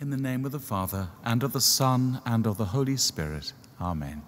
In the name of the Father, and of the Son, and of the Holy Spirit. Amen.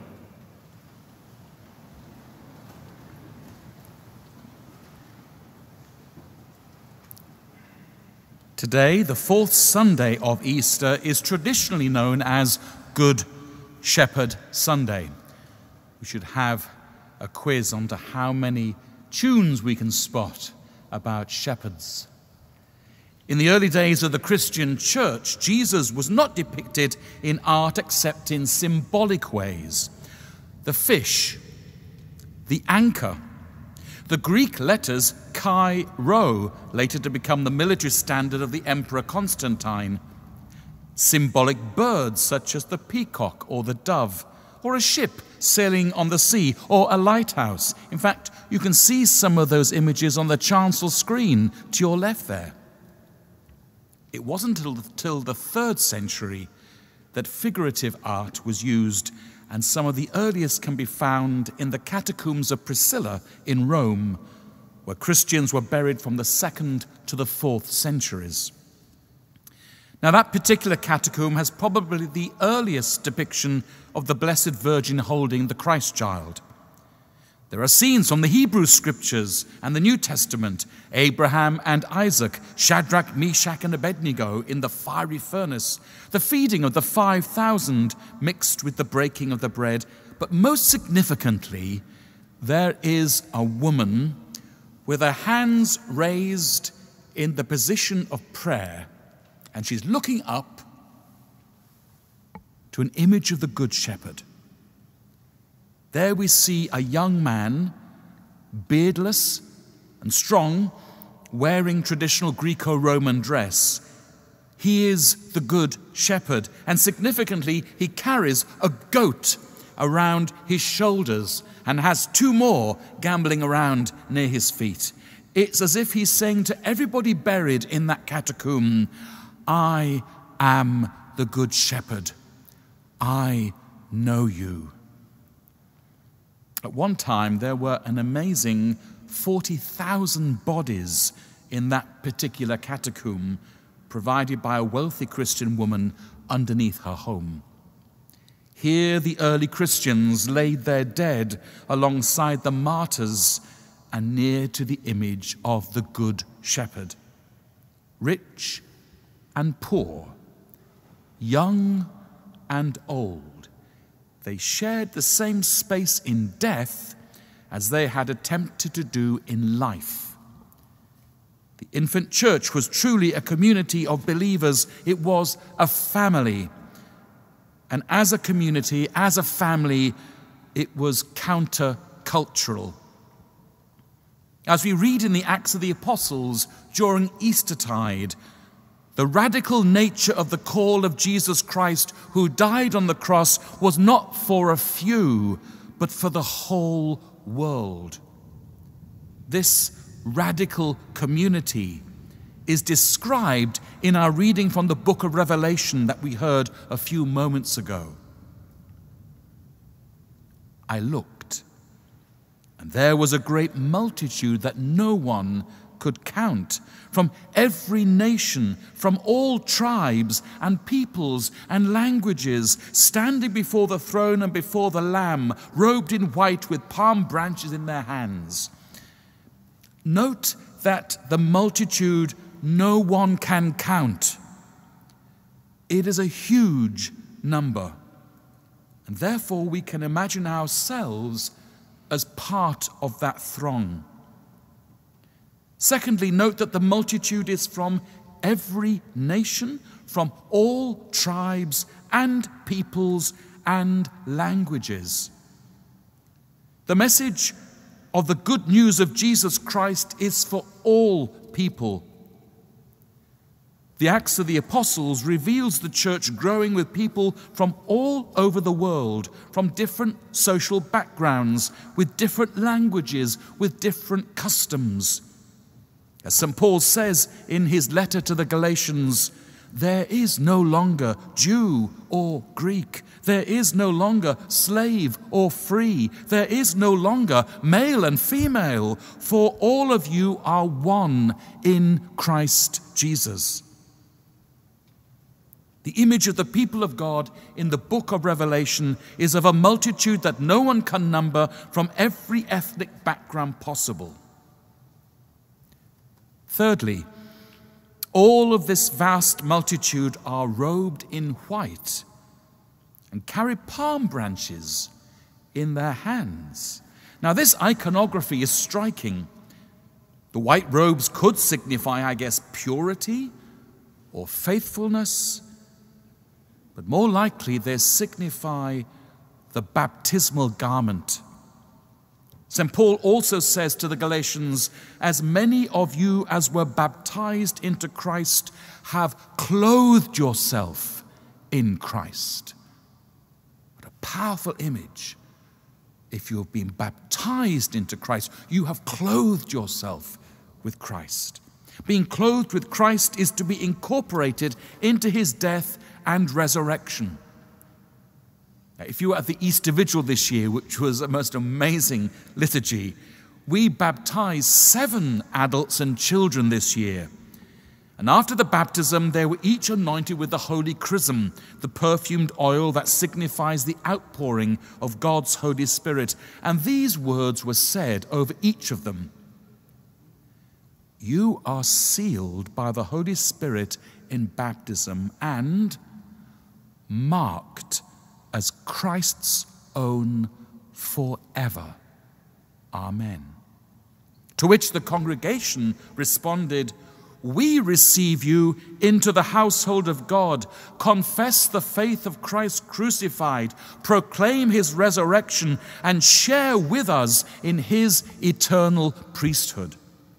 Today, the fourth Sunday of Easter, is traditionally known as Good Shepherd Sunday. We should have a quiz on to how many tunes we can spot about shepherds. In the early days of the Christian church, Jesus was not depicted in art except in symbolic ways. The fish, the anchor, the Greek letters Chi Rho, later to become the military standard of the Emperor Constantine, symbolic birds such as the peacock or the dove, or a ship sailing on the sea, or a lighthouse. In fact, you can see some of those images on the chancel screen to your left there. It wasn't until the 3rd century that figurative art was used, and some of the earliest can be found in the catacombs of Priscilla in Rome, where Christians were buried from the 2nd to the 4th centuries. Now, that particular catacomb has probably the earliest depiction of the Blessed Virgin holding the Christ child. There are scenes from the Hebrew Scriptures and the New Testament, Abraham and Isaac, Shadrach, Meshach, and Abednego in the fiery furnace, the feeding of the 5,000 mixed with the breaking of the bread. But most significantly, there is a woman with her hands raised in the position of prayer, and she's looking up to an image of the Good Shepherd. There we see a young man, beardless and strong, wearing traditional Greco-Roman dress. He is the Good Shepherd, and significantly, he carries a goat around his shoulders and has 2 more gambling around near his feet. It's as if he's saying to everybody buried in that catacomb, I am the Good Shepherd. I know you. At one time, there were an amazing 40,000 bodies in that particular catacomb, provided by a wealthy Christian woman underneath her home. Here, the early Christians laid their dead alongside the martyrs and near to the image of the Good Shepherd. Rich and poor, young and old, they shared the same space in death as they had attempted to do in life. The infant church was truly a community of believers. It was a family. And as a community, as a family, it was counter-cultural. As we read in the Acts of the Apostles during Eastertide, the radical nature of the call of Jesus Christ, who died on the cross, was not for a few, but for the whole world. This radical community is described in our reading from the book of Revelation that we heard a few moments ago. I looked, and there was a great multitude that no one could count, from every nation, from all tribes and peoples and languages, standing before the throne and before the Lamb, robed in white with palm branches in their hands. Note that the multitude no one can count. It is a huge number, and therefore we can imagine ourselves as part of that throng. Secondly, note that the multitude is from every nation, from all tribes and peoples and languages. The message of the good news of Jesus Christ is for all people. The Acts of the Apostles reveals the church growing with people from all over the world, from different social backgrounds, with different languages, with different customs. As St. Paul says in his letter to the Galatians, there is no longer Jew or Greek. There is no longer slave or free. There is no longer male and female, for all of you are one in Christ Jesus. The image of the people of God in the book of Revelation is of a multitude that no one can number, from every ethnic background possible. Thirdly, all of this vast multitude are robed in white and carry palm branches in their hands. Now, this iconography is striking. The white robes could signify, I guess, purity or faithfulness, but more likely they signify the baptismal garment. St. Paul also says to the Galatians, "As many of you as were baptized into Christ have clothed yourself in Christ." What a powerful image. If you have been baptized into Christ, you have clothed yourself with Christ. Being clothed with Christ is to be incorporated into his death and resurrection. Now, if you were at the Easter Vigil this year, which was a most amazing liturgy, we baptized 7 adults and children this year. And after the baptism, they were each anointed with the holy chrism, the perfumed oil that signifies the outpouring of God's Holy Spirit. And these words were said over each of them: "You are sealed by the Holy Spirit in baptism and marked as Christ's own forever. Amen." To which the congregation responded, "We receive you into the household of God, confess the faith of Christ crucified, proclaim his resurrection, and share with us in his eternal priesthood."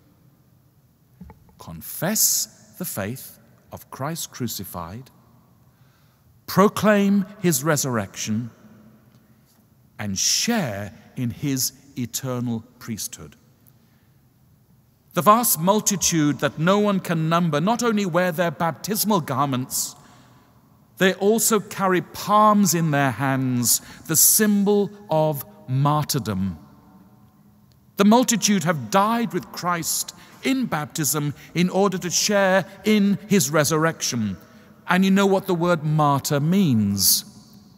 Confess the faith of Christ crucified, proclaim his resurrection, and share in his eternal priesthood. The vast multitude that no one can number not only wear their baptismal garments, they also carry palms in their hands, the symbol of martyrdom. The multitude have died with Christ in baptism in order to share in his resurrection. And you know what the word martyr means?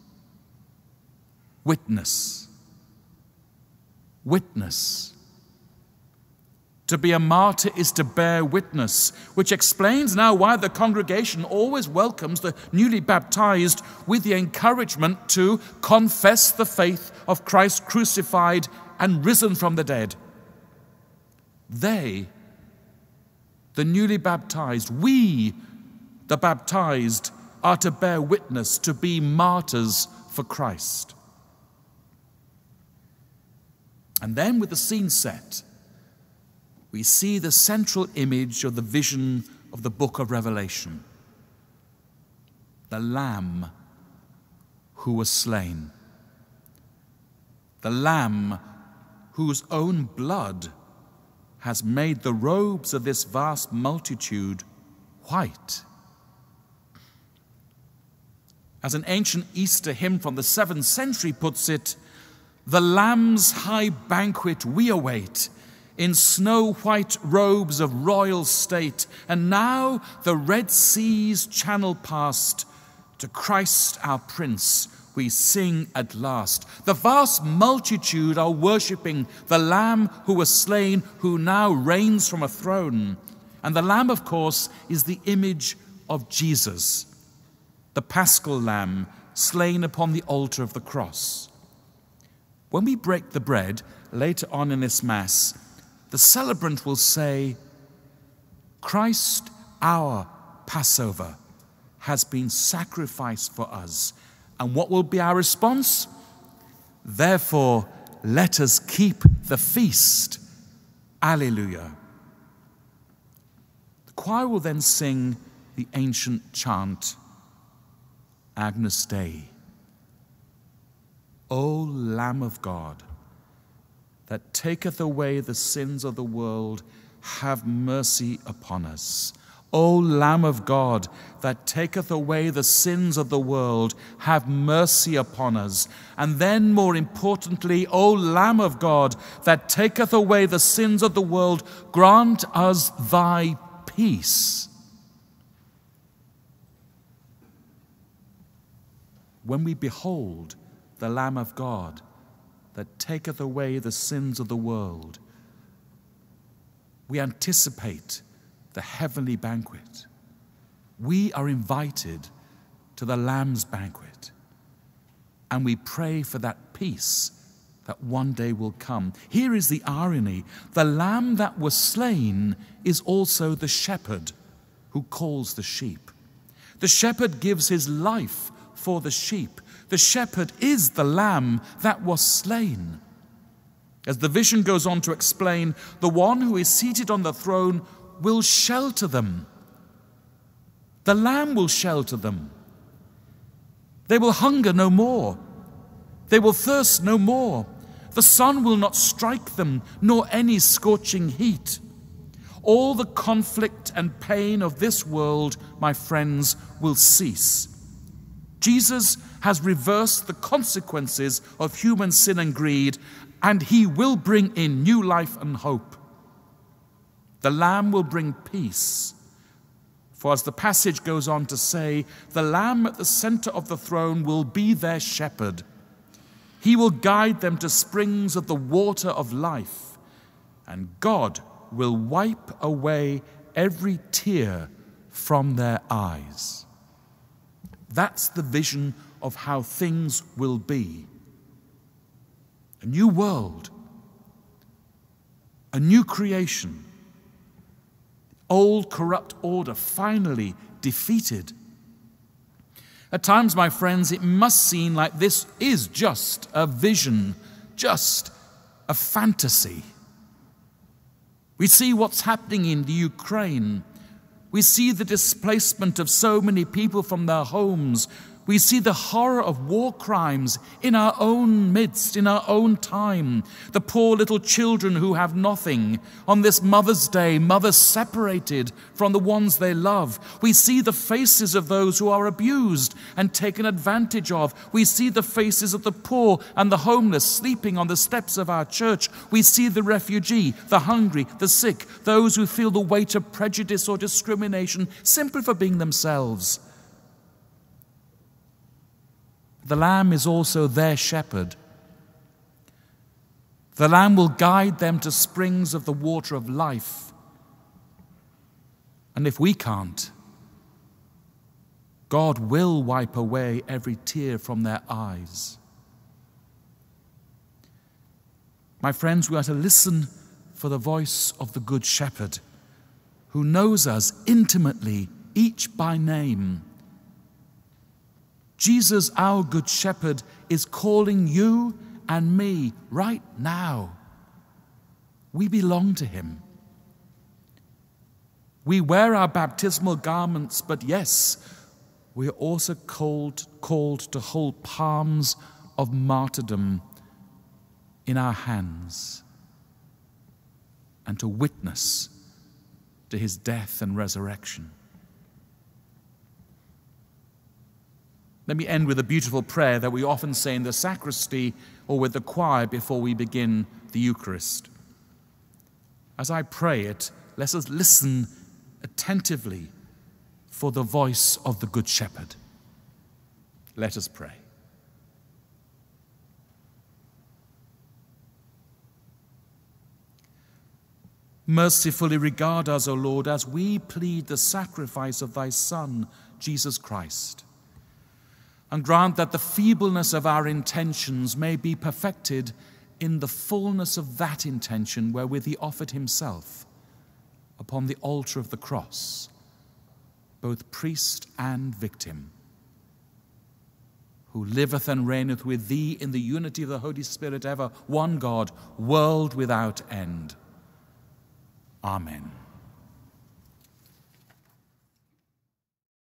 Witness. Witness. To be a martyr is to bear witness, which explains now why the congregation always welcomes the newly baptized with the encouragement to confess the faith of Christ crucified and risen from the dead. They, the newly baptized, we, the baptized, are to bear witness, to be martyrs for Christ. And then with the scene set, we see the central image of the vision of the book of Revelation. The Lamb who was slain. The Lamb whose own blood has made the robes of this vast multitude white. As an ancient Easter hymn from the 7th century puts it, "The Lamb's high banquet we await, in snow-white robes of royal state, and now the Red Sea's channel past, to Christ our Prince we sing at last." The vast multitude are worshipping the Lamb who was slain, who now reigns from a throne. And the Lamb, of course, is the image of Jesus, the Paschal Lamb slain upon the altar of the cross. When we break the bread later on in this Mass, the celebrant will say, "Christ, our Passover, has been sacrificed for us." And what will be our response? "Therefore, let us keep the feast." Alleluia. The choir will then sing the ancient chant, Agnus Dei. O Lamb of God, that taketh away the sins of the world, have mercy upon us. O Lamb of God, that taketh away the sins of the world, have mercy upon us. And then, more importantly, O Lamb of God, that taketh away the sins of the world, grant us thy peace. when we behold the Lamb of God that taketh away the sins of the world, we anticipate the heavenly banquet. We are invited to the Lamb's banquet, and we pray for that peace that one day will come. Here is the irony. The Lamb that was slain is also the shepherd who calls the sheep. The shepherd gives his life for the sheep. The shepherd is the Lamb that was slain. As the vision goes on to explain, the one who is seated on the throne will shelter them. The Lamb will shelter them. They will hunger no more. They will thirst no more. The sun will not strike them, nor any scorching heat. All the conflict and pain of this world, my friends, will cease. Jesus has reversed the consequences of human sin and greed, and he will bring in new life and hope. The Lamb will bring peace. For as the passage goes on to say, the Lamb at the center of the throne will be their shepherd. He will guide them to springs of the water of life, and God will wipe away every tear from their eyes. That's the vision of how things will be. A new world, a new creation, old corrupt order finally defeated. At times, my friends, it must seem like this is just a vision, just a fantasy. We see what's happening in the Ukraine. We see the displacement of so many people from their homes. We see the horror of war crimes in our own midst, in our own time. The poor little children who have nothing. On this Mother's Day, mothers separated from the ones they love. We see the faces of those who are abused and taken advantage of. We see the faces of the poor and the homeless sleeping on the steps of our church. We see the refugee, the hungry, the sick, those who feel the weight of prejudice or discrimination simply for being themselves. The Lamb is also their shepherd. The Lamb will guide them to springs of the water of life. And if we can't, God will wipe away every tear from their eyes. My friends, we are to listen for the voice of the Good Shepherd, who knows us intimately, each by name. Jesus, our Good Shepherd, is calling you and me right now. We belong to him. We wear our baptismal garments, but yes, we are also called to hold palms of martyrdom in our hands and to witness to his death and resurrection. Let me end with a beautiful prayer that we often say in the sacristy or with the choir before we begin the Eucharist. As I pray it, let us listen attentively for the voice of the Good Shepherd. Let us pray. Mercifully regard us, O Lord, as we plead the sacrifice of thy Son, Jesus Christ. And grant that the feebleness of our intentions may be perfected in the fullness of that intention wherewith he offered himself upon the altar of the cross, both priest and victim, who liveth and reigneth with thee in the unity of the Holy Spirit ever, one God, world without end. Amen.